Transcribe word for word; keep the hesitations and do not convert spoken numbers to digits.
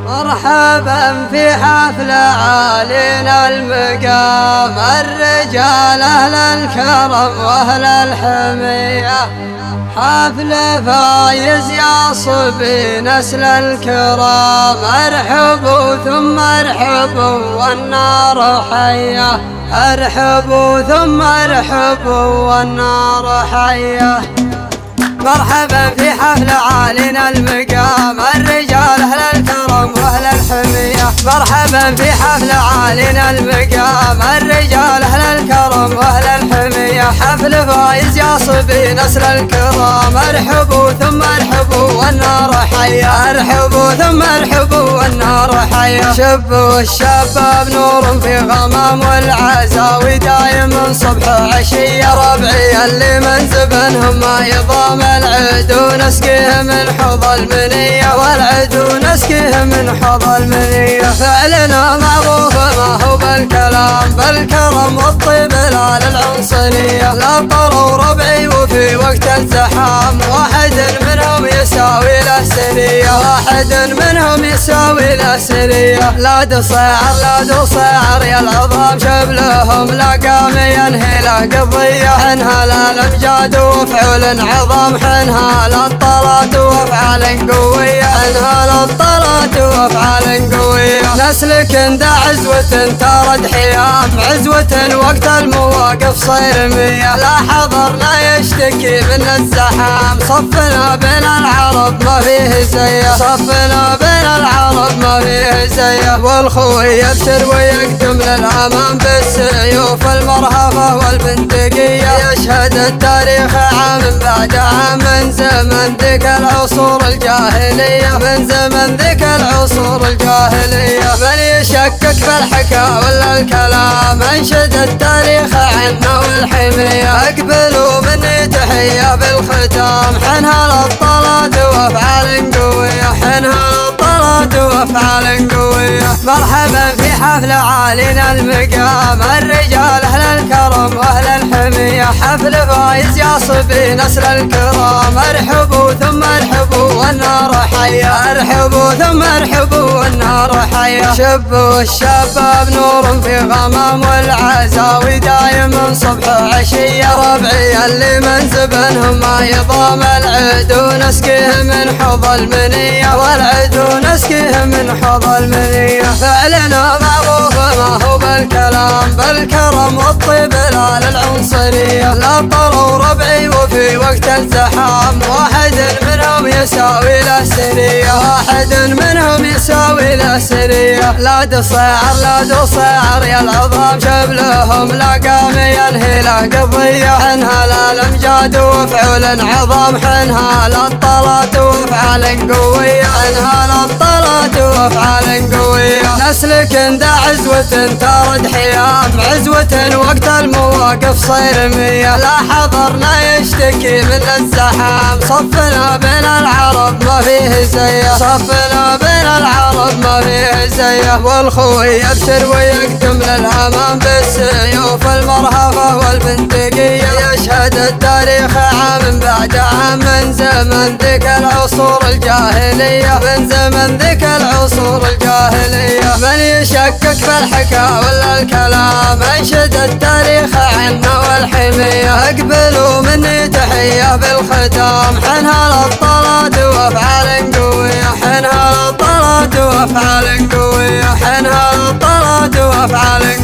مرحبا في حفل عالينا المقام، الرجال أهل الكرم وأهل الحمية، حفل فايز يا صبي نسل الكرام، ارحبوا ثم ارحبوا والنار حية، ارحبوا ثم ارحبوا والنار حية. مرحبا في حفل عالينا المقام، الرجال أهل الكرم وأهل الحمية، مرحبا في حفل عالينا المقام، الرجال أهل الكرم وأهل الحمية، حفل فايز يا صبي نسل الكرام، ارحبوا ثم ارحبوا والنار حية، ارحبوا ثم ارحبوا والنار حية. شبوا الشباب نور في غمام والعزاوي دايم من صبح عشية، ربعي اللي من زبنهم ما يضام العد ونسقيه من حوض المنية، والعد ونسقيه من حوض المنية. فعلنا معروف ما هو بالكلام، بالكرم والطيب لا للعنصرية، لا طروا ربعي وفي وقت الزحام واحد منهم يساوي له سرية، واحد منهم يساوي له سرية. لا دصيعر لا دصيعر يا العظام شبلهم لا قام ينهي له قضية، حنها لا الامجاد وفعول عظام، حنها للطلات وافعال قوية، حنها للطلات وافعال قوية. نسلك دا عزوة ترد حيام، عزوة وقت المواقف صير مية، لا حضر لا يشتكي من الزحام، صفنا بين العرب ما فيه زيه، صفنا بين العرب ما فيه زيه. والخوي يبشر ويقدم للامام بالسيوف المرهفة والبندقية، يشهد التاريخ عام بعد عام من زمن ذيك العصور الجاهلية، من زمن ذيك العصور الجاهلية. من يشكك بالحكا ولا الكلام انشد التاريخ عنا والحمية، اقبلوا مني تحية بالختام، حنها للطلات وافعال قوية، حنها للطلات وافعال قوية. مرحبا في حفل عالينا المقام، الرجال أهل الكرم وأهل الحمية، حفل فايز يا صبي نسل الكرام، ارحبوا ثم ارحبوا والنار حية، ارحبوا ثم ارحبوا والنار حية. شبوا الشباب نور في غمام والعزاوي دايم من صبح عشية، ربعي اللي من زبنهم ما يضام العد ونسقيه من حوض المنية، والعد ونسقيه من حوض المنية. فعلنا معروف ما هو بالكلام، بالكرم والطيب لا للعنصرية، لا طروا ربعي وفي وقت الزحام واحد منهم يساوي له سرية، واحد منهم يساوي له سرية. لا دصيعر لا دصيعر يا العظام شبلهم لا قام ينهي له قضية، حنها لا الامجاد وفعول عظام، حنها للطلات وافعال قوية، حنها للطلات وافعال قوية. نسلك دا عزوة ترد حيام، عزوة وقت المواقف صير مية، لا حضر لا يشتكي من الزحام، صفنا بين العرب ما فيه زيه، صفنا بين العرب ما فيه زيه. والخوي يبشر ويقدم للامام بالسيوف المرهفة والبندقية، يشهد التاريخ عام بعد عام من زمن ذيك العصور الجاهلية، من زمن ذيك العصور الجاهلية. من يشكك بالحكا ولا الكلام انشد التاريخ عنا والحمية، اقبلوا مني تحية بالختام، حنها للطلات وافعال قوية، حنها للطلات وافعال قوية، حنها للطلات وافعال